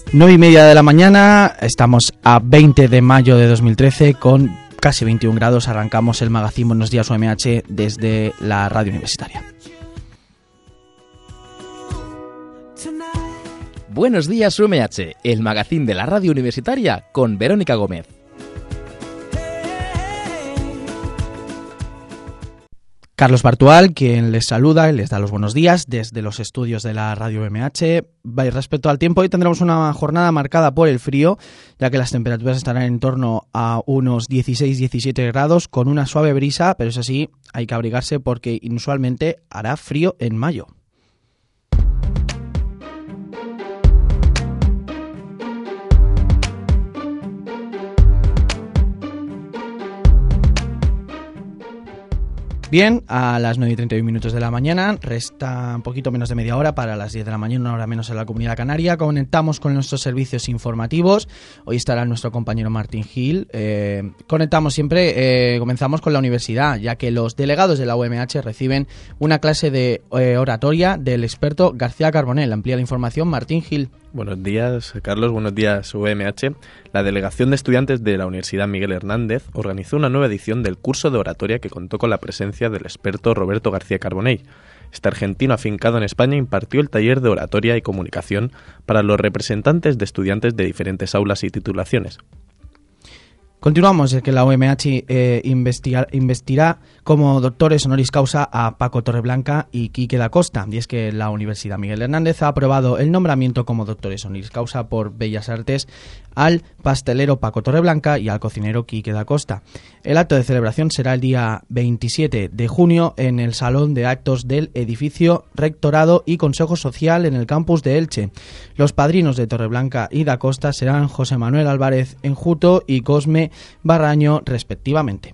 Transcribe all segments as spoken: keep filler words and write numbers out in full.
nueve y media de la mañana, estamos a veinte de mayo de dos mil trece con casi veintiún grados. Arrancamos el magazín Buenos Días U M H desde la radio universitaria. Buenos Días U M H, el magazín de la radio universitaria con Verónica Gómez. Carlos Bartual, quien les saluda y les da los buenos días desde los estudios de la radio U M H. Respecto al tiempo, hoy tendremos una jornada marcada por el frío, ya que las temperaturas estarán en torno a unos dieciséis a diecisiete grados con una suave brisa, pero eso sí, hay que abrigarse porque inusualmente hará frío en mayo. Bien, a las nueve y treinta y uno minutos de la mañana, resta un poquito menos de media hora para las diez de la mañana, una hora menos en la Comunidad Canaria. Conectamos con nuestros servicios informativos. Hoy estará nuestro compañero Martín Gil. Eh, conectamos siempre, eh, comenzamos con la universidad, ya que los delegados de la U M H reciben una clase de eh, oratoria del experto García Carbonell. Amplía la información Martín Gil. Buenos días, Carlos. Buenos días, U M H. La Delegación de Estudiantes de la Universidad Miguel Hernández organizó una nueva edición del curso de oratoria que contó con la presencia del experto Roberto García Carbonell. Este argentino afincado en España impartió el taller de oratoria y comunicación para los representantes de estudiantes de diferentes aulas y titulaciones. Continuamos, es que la U M H eh, investigar, investirá como doctores honoris causa a Paco Torreblanca y Quique da Costa. Y es que la Universidad Miguel Hernández ha aprobado el nombramiento como doctores honoris causa por Bellas Artes al pastelero Paco Torreblanca y al cocinero Quique da Costa. El acto de celebración será el día veintisiete de junio en el Salón de Actos del edificio Rectorado y Consejo Social en el campus de Elche. Los padrinos de Torreblanca y da Costa serán José Manuel Álvarez Enjuto y Cosme Barraño, respectivamente.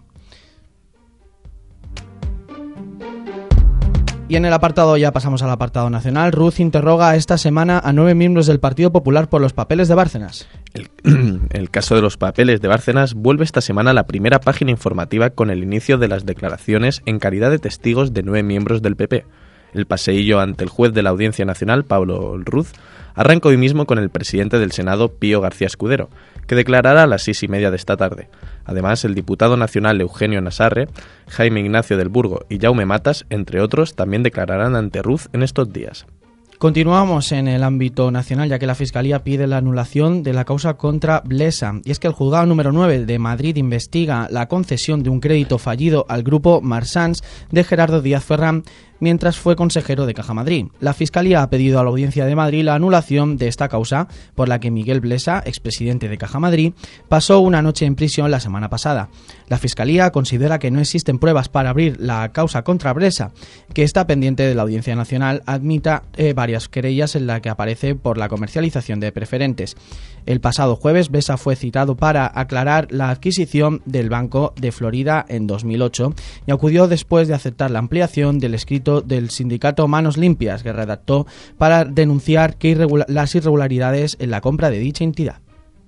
Y en el apartado, ya pasamos al apartado nacional. Ruz interroga esta semana a nueve miembros del Partido Popular por los papeles de Bárcenas. El, el caso de los papeles de Bárcenas vuelve esta semana a la primera página informativa con el inicio de las declaraciones en calidad de testigos de nueve miembros del P P. El paseillo ante el juez de la Audiencia Nacional, Pablo Ruz, arranca hoy mismo con el presidente del Senado, Pío García Escudero, que declarará a las seis y media de esta tarde. Además, el diputado nacional Eugenio Nassarre, Jaime Ignacio del Burgo y Jaume Matas, entre otros, también declararán ante Ruz en estos días. Continuamos en el ámbito nacional, ya que la Fiscalía pide la anulación de la causa contra Blesa. Y es que el juzgado número nueve de Madrid investiga la concesión de un crédito fallido al grupo Marsans de Gerardo Díaz Ferrán mientras fue consejero de Caja Madrid. La Fiscalía ha pedido a la Audiencia de Madrid la anulación de esta causa, por la que Miguel Blesa, expresidente de Caja Madrid, pasó una noche en prisión la semana pasada. La Fiscalía considera que no existen pruebas para abrir la causa contra Blesa, que está pendiente de la Audiencia Nacional admita eh, varias querellas en la que aparece por la comercialización de preferentes. El pasado jueves, Blesa fue citado para aclarar la adquisición del Banco de Florida en dos mil ocho y acudió después de aceptar la ampliación del escrito del sindicato Manos Limpias, que redactó para denunciar que irregula- las irregularidades en la compra de dicha entidad.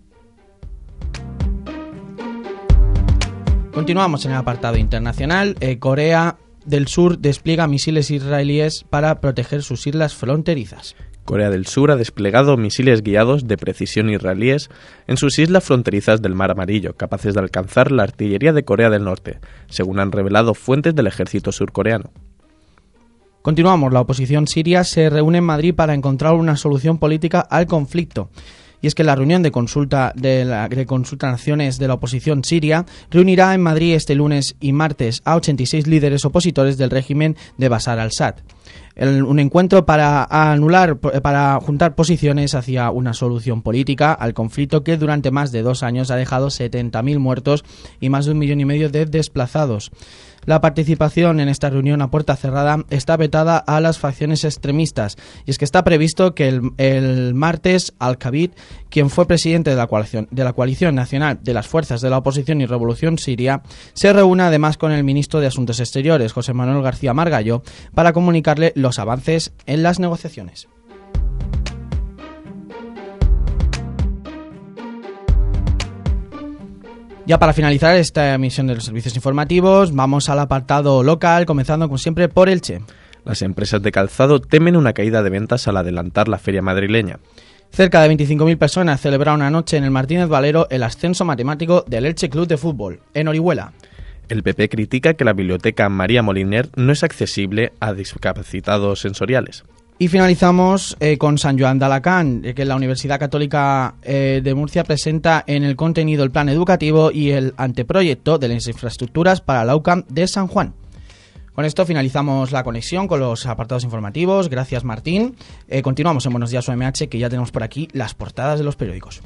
Continuamos en el apartado internacional. Eh, Corea del Sur despliega misiles israelíes para proteger sus islas fronterizas. Corea del Sur ha desplegado misiles guiados de precisión israelíes en sus islas fronterizas del Mar Amarillo, capaces de alcanzar la artillería de Corea del Norte, según han revelado fuentes del ejército surcoreano. Continuamos. La oposición siria se reúne en Madrid para encontrar una solución política al conflicto. Y es que la reunión de consulta de, la, de consulta naciones de la oposición siria reunirá en Madrid este lunes y martes a ochenta y seis líderes opositores del régimen de Bashar al-Assad. El, un encuentro para anular, para juntar posiciones hacia una solución política al conflicto que durante más de dos años ha dejado setenta mil muertos y más de un millón y medio de desplazados. La participación en esta reunión a puerta cerrada está vetada a las facciones extremistas, y es que está previsto que el, el martes Al-Kabid, quien fue presidente de la, coalición, de la Coalición Nacional de las Fuerzas de la Oposición y Revolución Siria, se reúna además con el ministro de Asuntos Exteriores, José Manuel García Margallo, para comunicarle los avances en las negociaciones. Ya para finalizar esta emisión de los servicios informativos, vamos al apartado local, comenzando como siempre por Elche. Las empresas de calzado temen una caída de ventas al adelantar la feria madrileña. Cerca de veinticinco mil personas celebraron anoche en el Martínez Valero el ascenso matemático del Elche Club de Fútbol, en Orihuela. El P P critica que la biblioteca María Moliner no es accesible a discapacitados sensoriales. Y finalizamos eh, con San Joan d'Alacant, que la Universidad Católica eh, de Murcia presenta en el contenido el plan educativo y el anteproyecto de las infraestructuras para la U C A M de San Juan. Con esto finalizamos la conexión con los apartados informativos. Gracias, Martín. Eh, continuamos en Buenos Días U M H, que ya tenemos por aquí las portadas de los periódicos.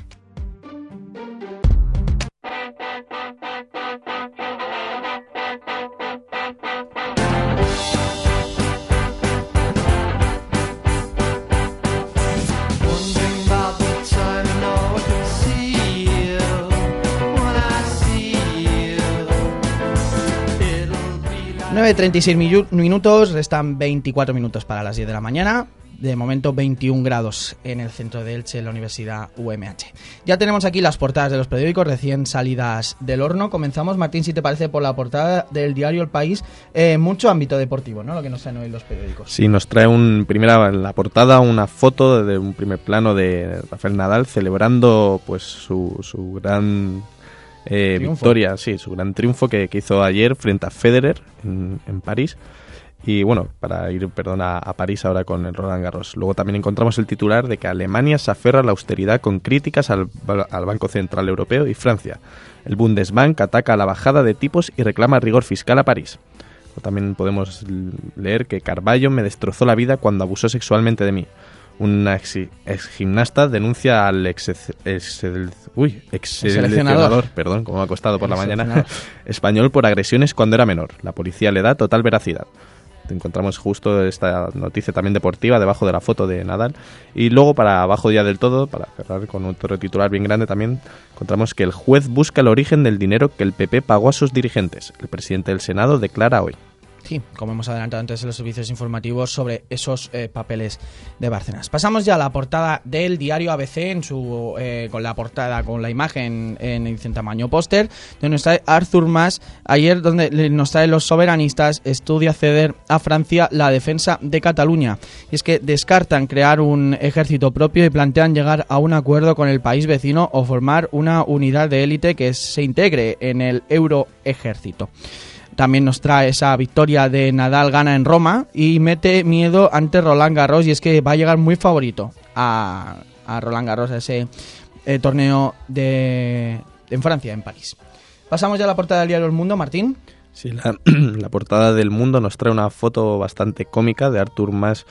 nueve y treinta y seis minutos, restan veinticuatro minutos para las diez de la mañana. De momento veintiún grados en el centro de Elche, en la Universidad U M H. Ya tenemos aquí las portadas de los periódicos recién salidas del horno. Comenzamos, Martín, si te parece, por la portada del diario El País. Eh, mucho ámbito deportivo, ¿no? Lo que nos traen hoy los periódicos. Sí, nos trae un primera en la portada una foto de un primer plano de Rafael Nadal celebrando pues su, su gran... Eh, victoria, sí, su gran triunfo que, que hizo ayer frente a Federer en, en París. Y bueno, para ir, perdón, a, a París ahora con el Roland Garros. Luego también encontramos el titular de que Alemania se aferra a la austeridad con críticas al, al Banco Central Europeo y Francia. El Bundesbank ataca a la bajada de tipos y reclama rigor fiscal a París. O también podemos leer que Carballo me destrozó la vida cuando abusó sexualmente de mí. Una ex, ex gimnasta denuncia al ex, ex, uy, ex seleccionador, perdón, como me ha costado por la mañana, español por agresiones cuando era menor. La policía le da total veracidad. Encontramos justo esta noticia también deportiva debajo de la foto de Nadal. Y luego, para abajo ya del todo, para cerrar con otro titular bien grande también, encontramos que el juez busca el origen del dinero que el P P pagó a sus dirigentes. El presidente del Senado declara hoy. Sí, como hemos adelantado antes en los servicios informativos sobre esos eh, papeles de Bárcenas. Pasamos ya a la portada del diario A B C, en su eh, con la portada, con la imagen en, en tamaño póster, donde nos trae Artur Mas, ayer donde nos trae los soberanistas, estudia ceder a Francia la defensa de Cataluña. Y es que descartan crear un ejército propio y plantean llegar a un acuerdo con el país vecino o formar una unidad de élite que se integre en el euroejército. También nos trae esa victoria de Nadal, gana en Roma y mete miedo ante Roland Garros, y es que va a llegar muy favorito a, a Roland Garros, a ese eh, torneo de, en Francia, en París. Pasamos ya a la portada del diario El Mundo, Martín. Sí, la, la portada del Mundo nos trae una foto bastante cómica de Artur Mas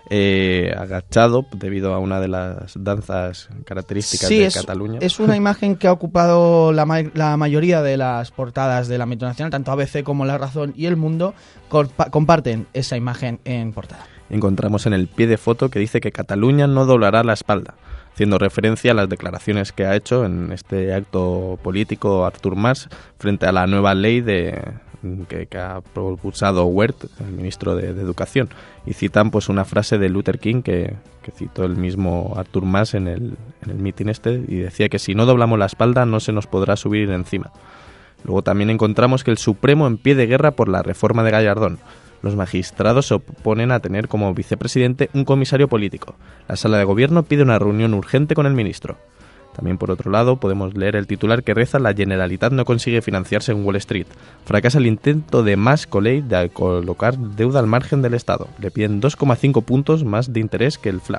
eh, agachado debido a una de las danzas características sí, de es, Cataluña. Es una imagen que ha ocupado la, ma- la mayoría de las portadas del ámbito nacional, tanto A B C como La Razón y El Mundo compa- comparten esa imagen en portada. Encontramos en el pie de foto que dice que Cataluña no doblará la espalda, haciendo referencia a las declaraciones que ha hecho en este acto político Artur Mas frente a la nueva ley de que, que ha propulsado Wert, el ministro de, de Educación, y citan pues una frase de Luther King que, que citó el mismo Artur Mas en el, en el mitin este, y decía que si no doblamos la espalda no se nos podrá subir encima. Luego también encontramos que el Supremo en pie de guerra por la reforma de Gallardón. Los magistrados se oponen a tener como vicepresidente un comisario político. La sala de gobierno pide una reunión urgente con el ministro. También, por otro lado, podemos leer el titular que reza: la Generalitat no consigue financiarse en Wall Street. Fracasa el intento de Mas Colell de colocar deuda al margen del Estado. Le piden dos coma cinco puntos más de interés que el F L A.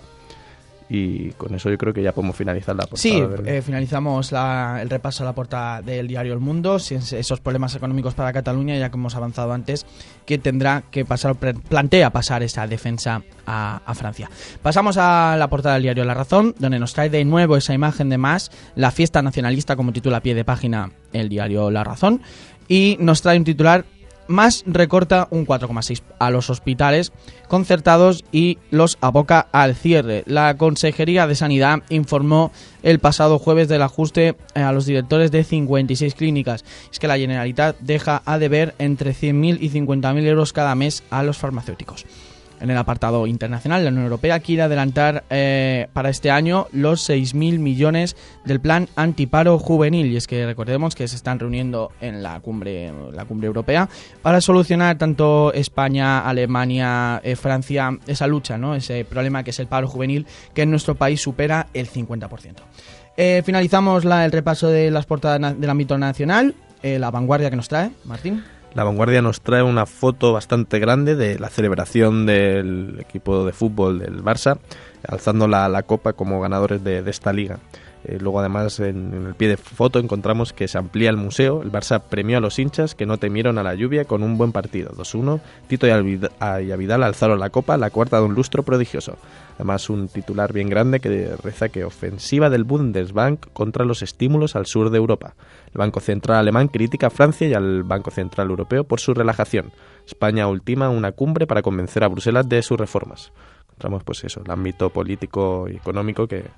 Y con eso yo creo que ya podemos finalizar la portada. Sí, eh, finalizamos la, el repaso a la portada del diario El Mundo. Esos problemas económicos para Cataluña, ya que hemos avanzado antes, que tendrá que pasar, plantea pasar esa defensa a, a Francia. Pasamos a la portada del diario La Razón, donde nos trae de nuevo esa imagen de Mas, la fiesta nacionalista, como titula a pie de página el diario La Razón, y nos trae un titular: Mas recorta un cuatro coma seis a los hospitales concertados y los aboca al cierre. La Consejería de Sanidad informó el pasado jueves del ajuste a los directores de cincuenta y seis clínicas. Es que la Generalitat deja a deber entre cien mil y cincuenta mil euros cada mes a los farmacéuticos. En el apartado internacional, la Unión Europea quiere adelantar eh, para este año los seis mil millones del plan antiparo juvenil. Y es que recordemos que se están reuniendo en la cumbre, la cumbre europea para solucionar tanto España, Alemania, eh, Francia, esa lucha, ¿no? Ese problema que es el paro juvenil, que en nuestro país supera el cincuenta por ciento. Eh, finalizamos la, el repaso de las portadas na- del ámbito nacional. Eh, la vanguardia que nos trae, Martín. La Vanguardia nos trae una foto bastante grande de la celebración del equipo de fútbol del Barça, alzando la, la copa como ganadores de, de esta liga. Eh, luego, además, en, en el pie de foto encontramos que se amplía el museo. El Barça premió a los hinchas que no temieron a la lluvia con un buen partido. dos uno. Tito y Avidal alzaron la copa, la cuarta de un lustro prodigioso. Además, un titular bien grande que reza que ofensiva del Bundesbank contra los estímulos al sur de Europa. El Banco Central alemán critica a Francia y al Banco Central Europeo por su relajación. España ultima una cumbre para convencer a Bruselas de sus reformas. Encontramos, pues eso, el ámbito político y económico que...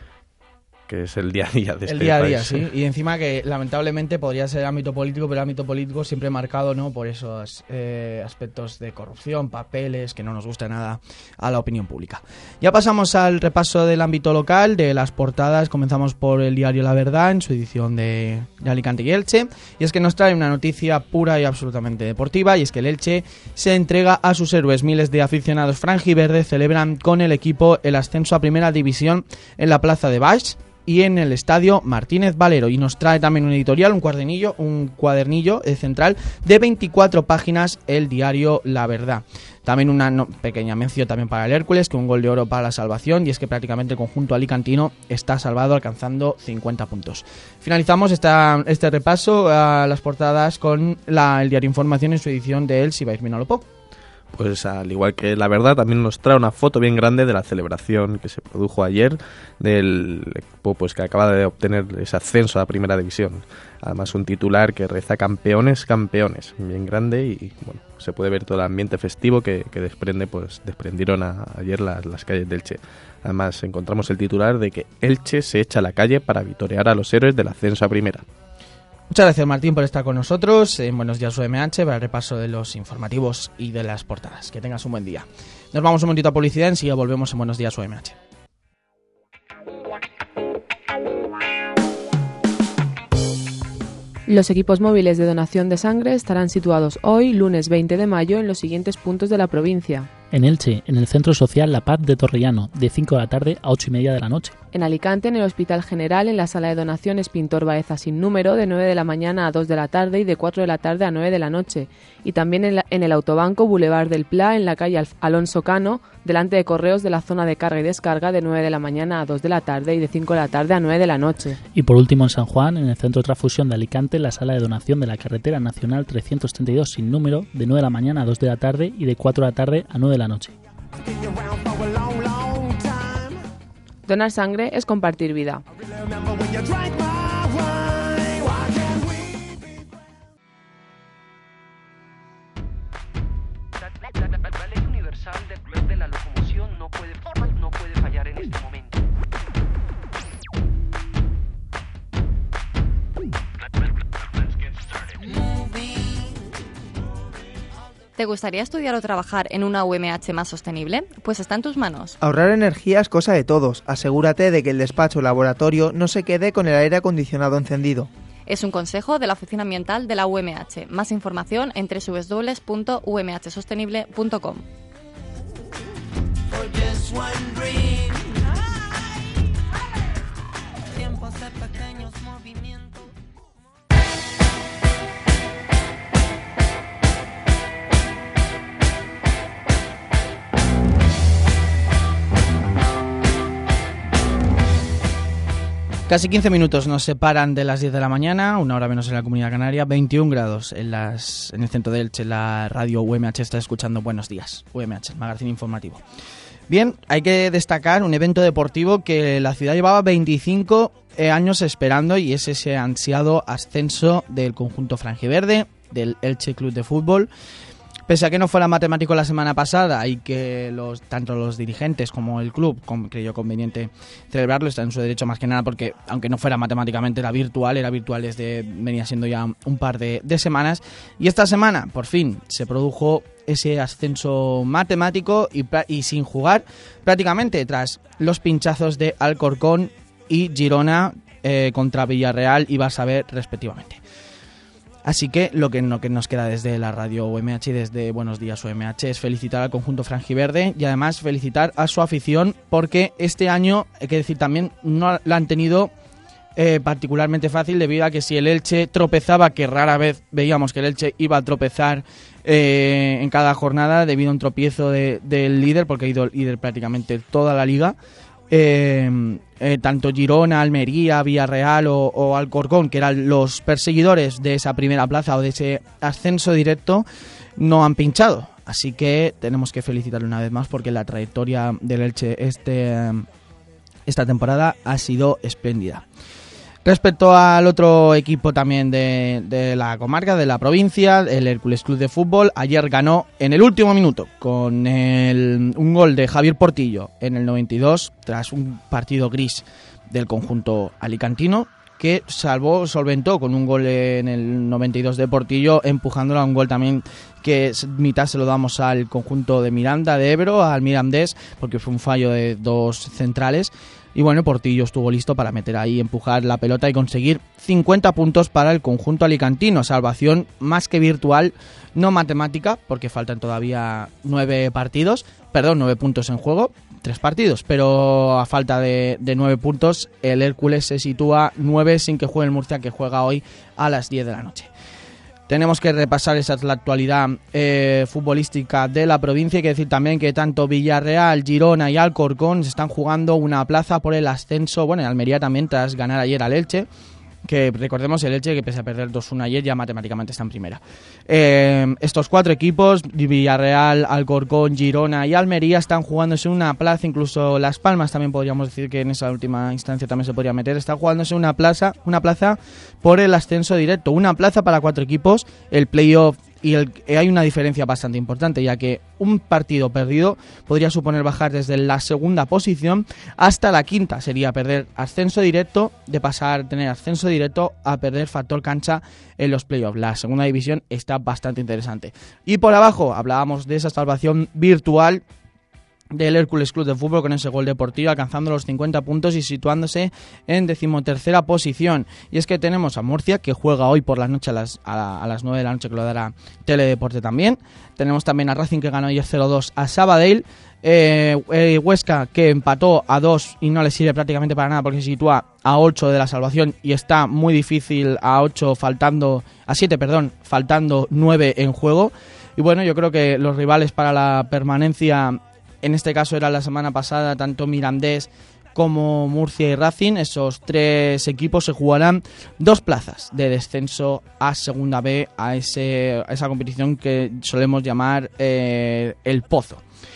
que es el día a día de este El día a día, país. sí. Y encima que lamentablemente podría ser ámbito político, pero el ámbito político siempre marcado, ¿no?, por esos eh, aspectos de corrupción, papeles, que no nos gusta nada a la opinión pública. Ya pasamos al repaso del ámbito local, de las portadas. Comenzamos por el diario La Verdad, en su edición de, de Alicante y Elche. Y es que nos trae una noticia pura y absolutamente deportiva, y es que el Elche se entrega a sus héroes. Miles de aficionados franjiverde celebran con el equipo el ascenso a Primera División en la plaza de Baix y en el estadio Martínez Valero. Y nos trae también un editorial, un cuadernillo, un cuadernillo eh, central de veinticuatro páginas, el diario La Verdad. También una no, pequeña mención también para el Hércules, que un gol de oro para la salvación, y es que prácticamente el conjunto alicantino está salvado alcanzando cincuenta puntos. Finalizamos esta, este repaso a las portadas con la, el diario Información en su edición de El Sibais Minolopó. Pues al igual que La Verdad, también nos trae una foto bien grande de la celebración que se produjo ayer del equipo, pues, que acaba de obtener ese ascenso a Primera División. Además, un titular que reza campeones, campeones, bien grande, y bueno, se puede ver todo el ambiente festivo que, que desprende, pues desprendieron a, ayer las, las calles de Elche. Además, encontramos el titular de que Elche se echa a la calle para vitorear a los héroes del ascenso a Primera. Muchas gracias, Martín, por estar con nosotros en Buenos Días U M H para el repaso de los informativos y de las portadas. Que tengas un buen día. Nos vamos un momentito a publicidad, enseguida volvemos en Buenos Días U M H. Los equipos móviles de donación de sangre estarán situados hoy, lunes veinte de mayo, en los siguientes puntos de la provincia. En Elche, en el Centro Social La Paz de Torrellano, de cinco de la tarde a ocho y media de la noche. En Alicante, en el Hospital General, en la sala de donaciones Pintor Baeza sin número, de nueve de la mañana a dos de la tarde y de cuatro de la tarde a nueve de la noche. Y también en, la, en el Autobanco Boulevard del Pla, en la calle Alf- Alonso Cano, delante de Correos de la zona de carga y descarga, de nueve de la mañana a dos de la tarde y de cinco de la tarde a nueve de la noche. Y por último en San Juan, en el Centro Transfusión de Alicante, en la sala de donación de la Carretera Nacional trescientos treinta y dos sin número, de nueve de la mañana a dos de la tarde y de cuatro de la tarde a nueve de la noche. Donar sangre es compartir vida. La ley universal de, de la locomoción no puede, no puede fallar en este momento. ¿Te gustaría estudiar o trabajar en una U M H más sostenible? Pues está en tus manos. Ahorrar energía es cosa de todos. Asegúrate de que el despacho o laboratorio no se quede con el aire acondicionado encendido. Es un consejo de la Oficina Ambiental de la U M H. Más información en doble u doble u doble u punto u m h sostenible punto com. Casi quince minutos nos separan de las diez de la mañana, una hora menos en la Comunidad Canaria, veintiún grados en, las, en el centro de Elche. La radio U M H está escuchando Buenos Días, U M H, el magazine informativo. Bien, hay que destacar un evento deportivo que la ciudad llevaba veinticinco años esperando, y es ese ansiado ascenso del conjunto franjiverde, del Elche Club de Fútbol. Pese a que no fuera matemático la semana pasada y que los tanto los dirigentes como el club creyó conveniente celebrarlo, está en su derecho más que nada porque, aunque no fuera matemáticamente, era virtual, era virtual desde, venía siendo ya un par de, de semanas. Y esta semana, por fin, se produjo ese ascenso matemático y, y sin jugar prácticamente tras los pinchazos de Alcorcón y Girona eh, contra Villarreal y Barça B respectivamente. Así que lo que, lo que nos queda desde la radio U M H y desde Buenos Días U M H es felicitar al conjunto franjiverde y además felicitar a su afición, porque este año, hay que decir también, no la han tenido eh, particularmente fácil, debido a que si el Elche tropezaba, que rara vez veíamos que el Elche iba a tropezar eh, en cada jornada debido a un tropiezo de, del líder, porque ha ido líder prácticamente toda la liga. Eh, eh, tanto Girona, Almería, Villarreal o, o Alcorcón, que eran los perseguidores de esa primera plaza o de ese ascenso directo, no han pinchado. Así que tenemos que felicitarle una vez más, porque la trayectoria del Elche este, esta temporada ha sido espléndida. Respecto al otro equipo también de, de la comarca, de la provincia, el Hércules Club de Fútbol, ayer ganó en el último minuto con el, un gol de Javier Portillo en el noventa y dos, tras un partido gris del conjunto alicantino, que salvó, solventó con un gol en el noventa y dos de Portillo, empujándolo a un gol también que mitad se lo damos al conjunto de Miranda, de Ebro, al Mirandés, porque fue un fallo de dos centrales. Y bueno, Portillo estuvo listo para meter ahí, empujar la pelota y conseguir cincuenta puntos para el conjunto alicantino. Salvación más que virtual, no matemática, porque faltan todavía nueve partidos, perdón, nueve puntos en juego, tres partidos, pero a falta de, de nueve puntos, el Hércules se sitúa nueve sin que juegue el Murcia, que juega hoy a las diez de la noche. Tenemos que repasar esa es la actualidad eh, futbolística de la provincia. Hay que decir también que tanto Villarreal, Girona y Alcorcón se están jugando una plaza por el ascenso. Bueno, y Almería también, tras ganar ayer al Elche, que recordemos el Elche, que pese a perder dos uno ayer, ya matemáticamente está en primera. Eh, estos cuatro equipos, Villarreal, Alcorcón, Girona y Almería, están jugándose una plaza. Incluso Las Palmas también podríamos decir que en esa última instancia también se podría meter. Están jugándose una plaza, una plaza por el ascenso directo. Una plaza para cuatro equipos, el playoff. Y el, hay una diferencia bastante importante, ya que un partido perdido podría suponer bajar desde la segunda posición hasta la quinta. Sería perder ascenso directo, de pasar a tener ascenso directo a perder factor cancha en los playoffs. La segunda división está bastante interesante. Y por abajo hablábamos de esa salvación virtual del Hércules Club de Fútbol con ese gol deportivo, alcanzando los cincuenta puntos y situándose en decimotercera posición. Y es que tenemos a Murcia, que juega hoy por la noche a las, a, la, a las nueve de la noche, que lo dará Teledeporte también. Tenemos también a Racing, que ganó ayer cero dos a Sabadell. Eh, eh, Huesca, que empató a dos y no le sirve prácticamente para nada, porque se sitúa a ocho de la salvación y está muy difícil a ocho, faltando a siete, perdón, faltando nueve en juego. Y bueno, yo creo que los rivales para la permanencia, en este caso era la semana pasada, tanto Mirandés como Murcia y Racing. Esos tres equipos se jugarán dos plazas de descenso a Segunda B, a, ese, a esa competición que solemos llamar eh, el Pozo.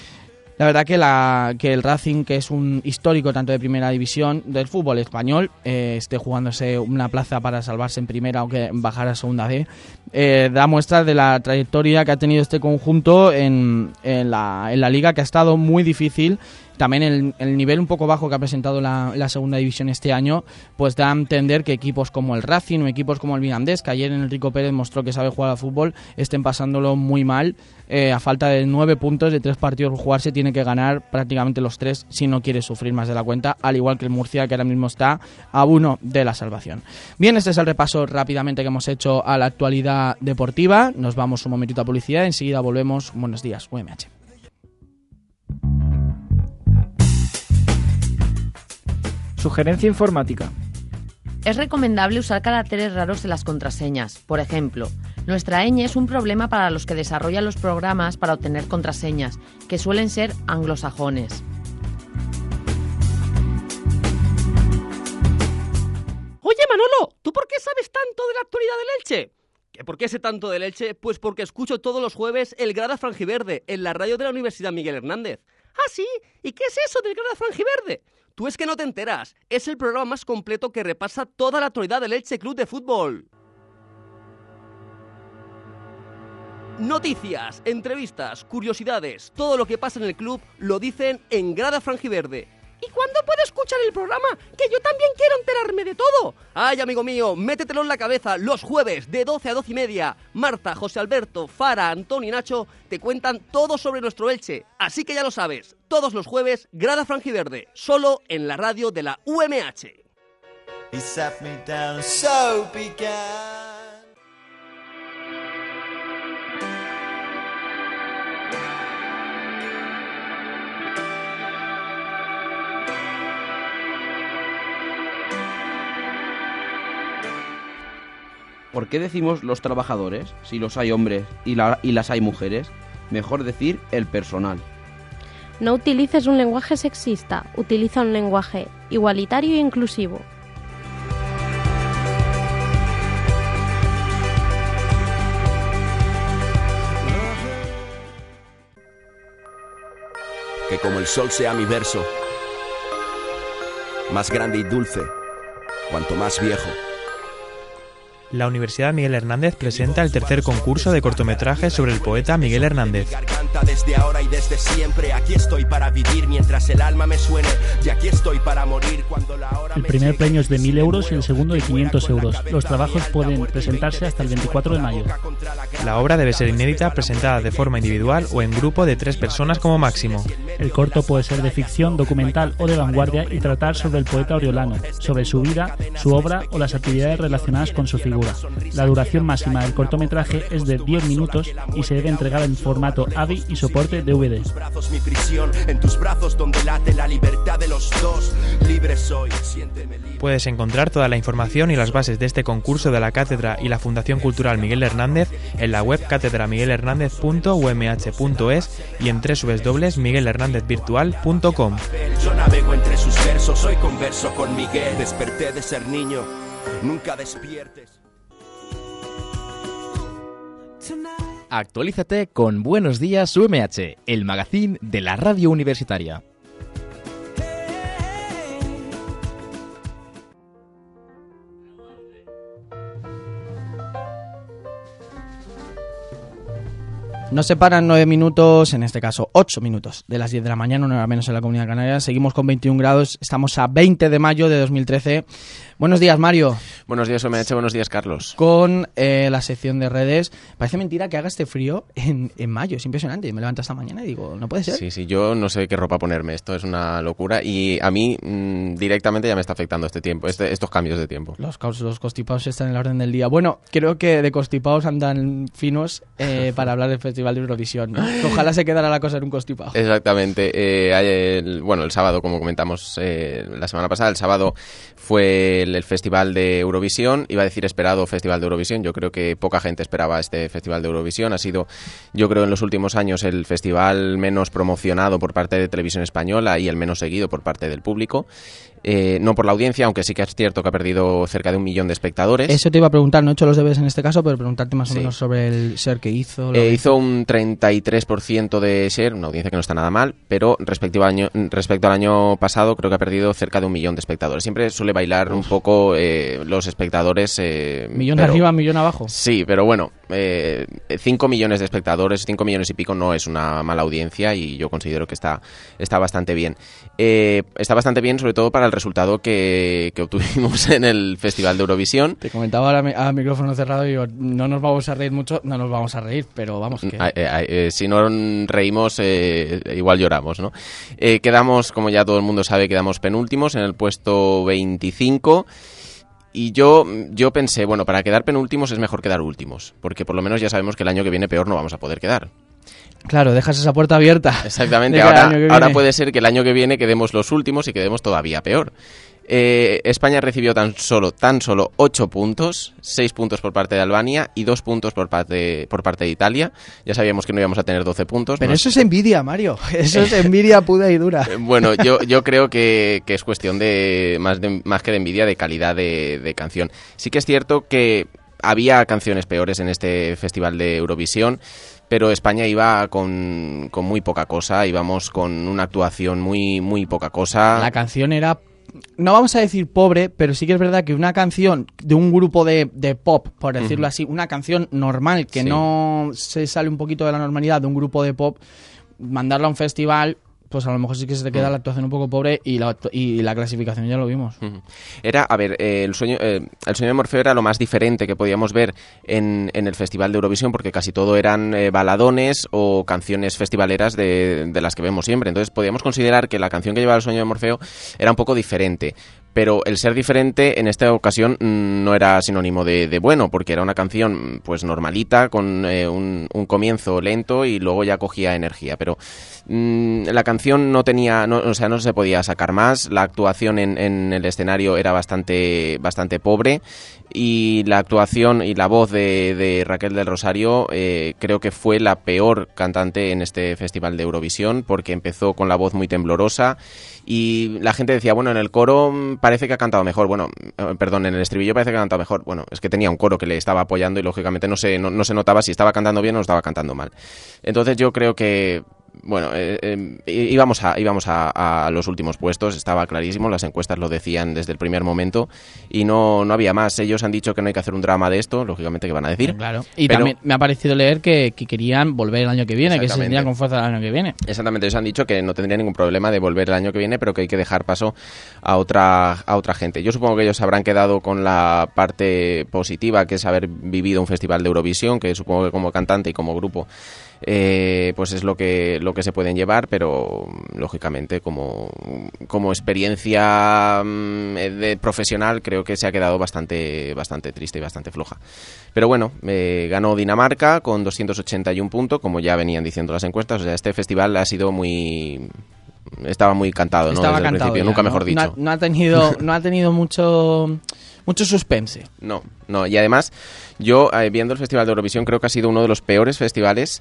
La verdad que, la, que el Racing, que es un histórico tanto de primera división del fútbol español, eh, esté jugándose una plaza para salvarse en primera o que bajar a Segunda B, eh, da muestra de la trayectoria que ha tenido este conjunto en, en, la, en la liga, que ha estado muy difícil. También el, el nivel un poco bajo que ha presentado la, la segunda división este año, pues da a entender que equipos como el Racing o equipos como el Mirandés, que ayer en el Rico Pérez mostró que sabe jugar al fútbol, estén pasándolo muy mal. Eh, a falta de nueve puntos de tres partidos por jugarse, tiene que ganar prácticamente los tres si no quiere sufrir más de la cuenta, al igual que el Murcia, que ahora mismo está a uno de la salvación. Bien, este es el repaso rápidamente que hemos hecho a la actualidad deportiva. Nos vamos un momentito a publicidad, enseguida volvemos. Buenos días, U M H. Sugerencia informática. Es recomendable usar caracteres raros en las contraseñas. Por ejemplo, nuestra ñ es un problema para los que desarrollan los programas para obtener contraseñas, que suelen ser anglosajones. Oye, Manolo, ¿tú por qué sabes tanto de la actualidad del Elche? ¿Que por qué sé tanto del Elche? Pues porque escucho todos los jueves el Grada Franjiverde en la radio de la Universidad Miguel Hernández. ¿Ah, sí? ¿Y qué es eso del Grada Franjiverde? Tú es que no te enteras. Es el programa más completo que repasa toda la actualidad del Elche Club de Fútbol. Noticias, entrevistas, curiosidades, todo lo que pasa en el club lo dicen en Grada Franjiverde. ¿Y cuándo puede escuchar el programa, que yo también quiero enterarme de todo. Ay, amigo mío, métetelo en la cabeza. Los jueves de doce a doce y media, Marta, José Alberto, Fara, Antonio y Nacho te cuentan todo sobre nuestro Elche. Así que ya lo sabes, todos los jueves, Grada Franjiverde, solo en la radio de la U M H. He sat me down, so began. ¿Por qué decimos los trabajadores si los hay hombres y, la, y las hay mujeres? Mejor decir el personal. No utilices un lenguaje sexista, utiliza un lenguaje igualitario e inclusivo. Que como el sol sea mi verso, más grande y dulce, cuanto más viejo. La Universidad Miguel Hernández presenta el tercer concurso de cortometrajes sobre el poeta Miguel Hernández. Desde ahora y desde siempre, aquí estoy para vivir mientras el alma me suene, y aquí estoy para morir cuando la hora. El primer premio es de mil euros y el segundo de quinientos euros. Los trabajos pueden presentarse hasta el veinticuatro de mayo. La obra debe ser inédita, presentada de forma individual o en grupo de tres personas como máximo. El corto puede ser de ficción, documental o de vanguardia y tratar sobre el poeta oriolano, sobre su vida, su obra o las actividades relacionadas con su figura. La duración máxima del cortometraje es de diez minutos y se debe entregar en formato A V I y soporte D V D. Puedes encontrar toda la información y las bases de este concurso de la Cátedra y la Fundación Cultural Miguel Hernández en la web cátedra miguel hernández punto u m h punto es y en doble u doble u doble u punto miguel hernández virtual punto com. Yo navego entre sus versos, hoy converso con Miguel. Desperté de ser niño, nunca despiertes. Actualízate con Buenos Días U M H, el magazín de la radio universitaria. Nos separan nueve minutos, en este caso ocho minutos, de las diez de la mañana, una hora menos en la Comunidad Canaria. Seguimos con veintiún grados, estamos a veinte de mayo de dos mil trece. Buenos días, Mario. Buenos días, O M H, buenos días, Carlos. Con eh, la sección de redes. Parece mentira que haga este frío en, en mayo, es impresionante. Me levanto esta mañana y digo, no puede ser. Sí, sí, yo no sé qué ropa ponerme, esto es una locura y a mí mmm, directamente ya me está afectando este tiempo, este, estos cambios de tiempo. Los, los constipados están en la orden del día. Bueno, creo que de constipados andan finos eh, para hablar del Festival de Eurovisión, ¿no? Ojalá se quedara la cosa en un constipado. Exactamente. Eh, el, bueno, el sábado, como comentamos eh, la semana pasada, el sábado fue el, el Festival de Eurovisión, iba a decir esperado Festival de Eurovisión, yo creo que poca gente esperaba este Festival de Eurovisión, ha sido, yo creo, en los últimos años el festival menos promocionado por parte de Televisión Española y el menos seguido por parte del público. Eh, no por la audiencia, aunque sí que es cierto que ha perdido cerca de un millón de espectadores. Eso te iba a preguntar, no he hecho los deberes en este caso, pero preguntarte más o sí. menos sobre el share que hizo. Eh, hizo un treinta y tres por ciento de share, una audiencia que no está nada mal, pero respecto al año, respecto al año pasado creo que ha perdido cerca de un millón de espectadores. Siempre suele bailar Uf. un poco eh, los espectadores. Eh, millón pero, arriba, millón abajo. Sí, pero bueno, eh, cinco millones de espectadores, cinco millones y pico no es una mala audiencia y yo considero que está, está bastante bien. Eh, está bastante bien sobre todo para el resultado que que obtuvimos en el Festival de Eurovisión. Te comentaba ahora a micrófono cerrado y digo, no nos vamos a reír mucho, no nos vamos a reír, pero vamos que... Eh, eh, eh, si no reímos, eh, igual lloramos, ¿no? Eh, quedamos, como ya todo el mundo sabe, quedamos penúltimos en el puesto veinticinco. Y yo, yo pensé, bueno, para quedar penúltimos es mejor quedar últimos, porque por lo menos ya sabemos que el año que viene peor no vamos a poder quedar. Claro, dejas esa puerta abierta. Exactamente, ahora, ahora puede ser que el año que viene quedemos los últimos y quedemos todavía peor. Eh, España recibió tan solo tan solo ocho puntos, seis puntos por parte de Albania y dos puntos por parte por parte de Italia. Ya sabíamos que no íbamos a tener doce puntos. Pero no eso es envidia, Mario. Eso es envidia pura y dura. Bueno, yo yo creo que, que es cuestión de más de más que de envidia, de calidad de, de canción. Sí que es cierto que había canciones peores en este Festival de Eurovisión, pero España iba con, con muy poca cosa, íbamos con una actuación muy muy poca cosa. La canción era, no vamos a decir pobre, pero sí que es verdad que una canción de un grupo de, de pop, por decirlo uh-huh. así, una canción normal, que sí. no se sale un poquito de la normalidad de un grupo de pop, mandarla a un festival, pues a lo mejor sí que se te queda la actuación un poco pobre y la, y la clasificación ya lo vimos. Era, a ver, eh, el sueño eh, el sueño de Morfeo era lo más diferente que podíamos ver en, en el Festival de Eurovisión, porque casi todo eran eh, baladones o canciones festivaleras de, de las que vemos siempre. Entonces podíamos considerar que la canción que llevaba el sueño de Morfeo era un poco diferente. Pero el ser diferente en esta ocasión mmm, no era sinónimo de, de bueno, porque era una canción pues normalita, con eh, un, un comienzo lento y luego ya cogía energía. Pero mmm, la canción no tenía, no, o sea, no se podía sacar más. La actuación en, en el escenario era bastante, bastante pobre. Y la actuación y la voz de, de Raquel del Rosario eh, creo que fue la peor cantante en este Festival de Eurovisión, porque empezó con la voz muy temblorosa y la gente decía, bueno, en el coro parece que ha cantado mejor, bueno, eh, perdón, en el estribillo parece que ha cantado mejor. Bueno, es que tenía un coro que le estaba apoyando y lógicamente no se, no, no se notaba si estaba cantando bien o estaba cantando mal. Entonces yo creo que bueno, eh, eh, íbamos, a, íbamos a, a los últimos puestos, estaba clarísimo, las encuestas lo decían desde el primer momento y no, no había más. Ellos han dicho que no hay que hacer un drama de esto, lógicamente que van a decir. Claro. Y pero, también me ha parecido leer que, que querían volver el año que viene, que se sentían con fuerza el año que viene. Exactamente, ellos han dicho que no tendría ningún problema de volver el año que viene, pero que hay que dejar paso a otra, a otra gente. Yo supongo que ellos habrán quedado con la parte positiva, que es haber vivido un festival de Eurovisión, que supongo que como cantante y como grupo Eh, pues es lo que lo que se pueden llevar, pero lógicamente como, como experiencia de profesional creo que se ha quedado bastante bastante triste y bastante floja. Pero bueno, eh, ganó Dinamarca con doscientos ochenta y uno puntos, como ya venían diciendo las encuestas. O sea, este festival ha sido muy... Estaba muy cantado, ¿no? Estaba Desde cantado el principio, ya, nunca ¿no? mejor dicho. No ha, no ha tenido, no ha tenido mucho... Mucho suspense. No, no, y además yo eh, viendo el Festival de Eurovisión creo que ha sido uno de los peores festivales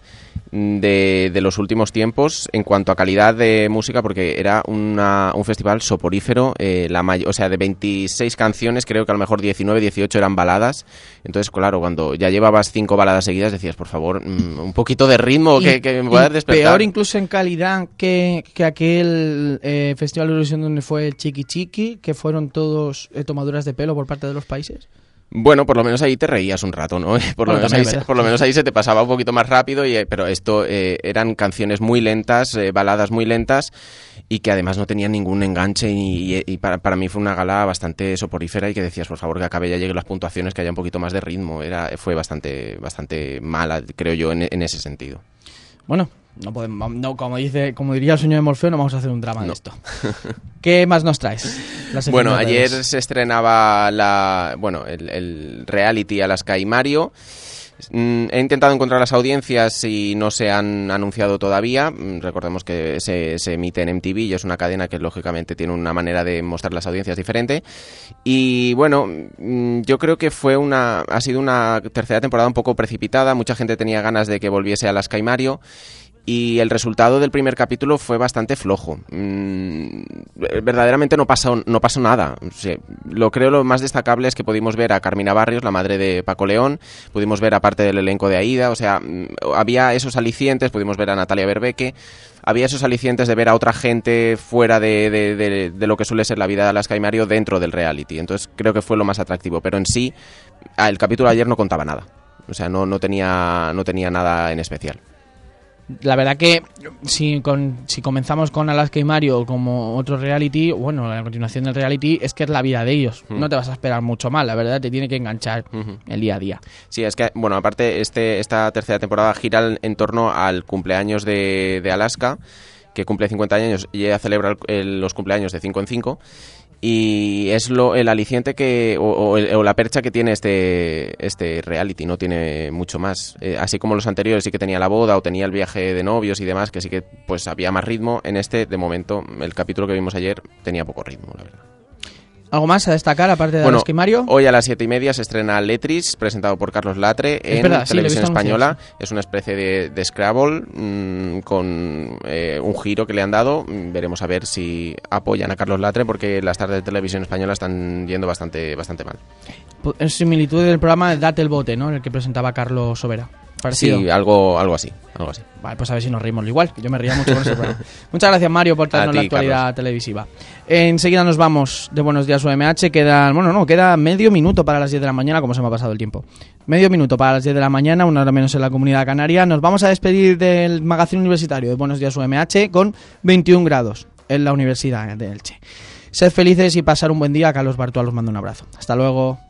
de, de los últimos tiempos en cuanto a calidad de música, porque era una, un festival soporífero, eh, la may- o sea, de veintiséis canciones creo que a lo mejor diecinueve, dieciocho eran baladas. Entonces, claro, cuando ya llevabas cinco baladas seguidas decías, por favor, mmm, un poquito de ritmo y, que, que me puedas despertar. Peor incluso en calidad que, que aquel eh, Festival de Eurovisión donde fue el Chiqui Chiqui, que fueron todos eh, tomaduras de pelo por parte de los países. Bueno, por lo menos ahí te reías un rato, ¿no? Por lo, bueno, menos, ahí se, por lo menos ahí se te pasaba un poquito más rápido, y, pero esto eh, eran canciones muy lentas, eh, baladas muy lentas, y que además no tenían ningún enganche, y, y, y para, para mí fue una gala bastante soporífera, y que decías, por favor, que acabe ya, lleguen las puntuaciones, que haya un poquito más de ritmo. Era, fue bastante, bastante mala, creo yo, en, en ese sentido. Bueno, no podemos, no, como dice, como diría el sueño de Morfeo, no vamos a hacer un drama no. de esto. ¿Qué más nos traes? Bueno, ayer se estrenaba la, bueno, el, el reality Alaska y Mario. He intentado encontrar las audiencias y no se han anunciado todavía. Recordemos que se, se emite en M T V y es una cadena que lógicamente tiene una manera de mostrar las audiencias diferente. Y bueno, yo creo que fue una ha sido una tercera temporada un poco precipitada. Mucha gente tenía ganas de que volviese Alaska y Mario. Y el resultado del primer capítulo fue bastante flojo. Mm, verdaderamente no pasó, no pasó nada. O sea, lo creo lo más destacable es que pudimos ver a Carmina Barrios, la madre de Paco León, pudimos ver a parte del elenco de Aída, o sea, había esos alicientes, pudimos ver a Natalia Berbeque, había esos alicientes de ver a otra gente fuera de, de, de, de lo que suele ser la vida de Alaska y Mario dentro del reality. Entonces creo que fue lo más atractivo, pero en sí, el capítulo de ayer no contaba nada. O sea, no, no tenía, no tenía nada en especial. La verdad que si, con, si comenzamos con Alaska y Mario como otro reality, bueno, la continuación del reality es que es la vida de ellos. Mm. No te vas a esperar mucho más, la verdad, te tiene que enganchar uh-huh. el día a día. Sí, es que, bueno, aparte este esta tercera temporada gira en torno al cumpleaños de, de Alaska, que cumple cincuenta años y ella celebra el, el, los cumpleaños de cinco en cinco. Y es lo el aliciente que o, o, el, o la percha que tiene este este reality, no tiene mucho más. Eh, así como los anteriores sí que tenía la boda o tenía el viaje de novios y demás, que sí que pues había más ritmo. En este, de momento, el capítulo que vimos ayer tenía poco ritmo, la verdad. ¿Algo más a destacar aparte de bueno, Alaska y Mario? Hoy a las siete y media se estrena Letris, presentado por Carlos Latre en verdad, Televisión sí, Española. Anunciar. Es una especie de, de Scrabble mmm, con eh, un giro que le han dado. Veremos a ver si apoyan a Carlos Latre, porque las tardes de Televisión Española están yendo bastante, bastante mal. En similitud del programa Date el Bote, ¿no? En el que presentaba Carlos Sobera. Parecido. Sí, algo, algo así, algo así. Vale, pues a ver si nos reímos igual, que yo me reía mucho con ese programa. Muchas gracias, Mario, por traernos A ti, la actualidad Carlos. televisiva. Enseguida nos vamos de Buenos Días U M H. Queda, bueno, no, queda medio minuto para las diez de la mañana, como se me ha pasado el tiempo. Medio minuto para las diez de la mañana, una hora menos en la Comunidad Canaria. Nos vamos a despedir del magazine universitario de Buenos Días U M H con veintiún grados en la Universidad de Elche. Sed felices y pasar un buen día. Carlos Bartual os mando un abrazo. Hasta luego.